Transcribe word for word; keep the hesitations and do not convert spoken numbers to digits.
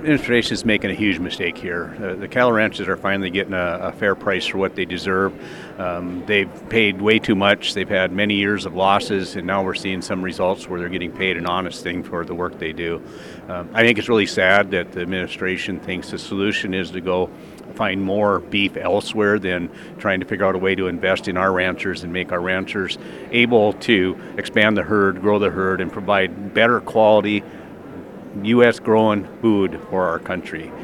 administration is making a huge mistake here. Uh, the cattle ranchers are finally getting a, a fair price for what they deserve. Um, they've paid way too much. They've had many years of losses, and now we're seeing some results where they're getting paid an honest thing for the work they do. Um, I think it's really sad that the administration thinks the solution is to go find more beef elsewhere than trying to figure out a way to invest in our ranchers and make our ranchers able to expand the herd, grow the herd, and provide better quality U S growing food for our country.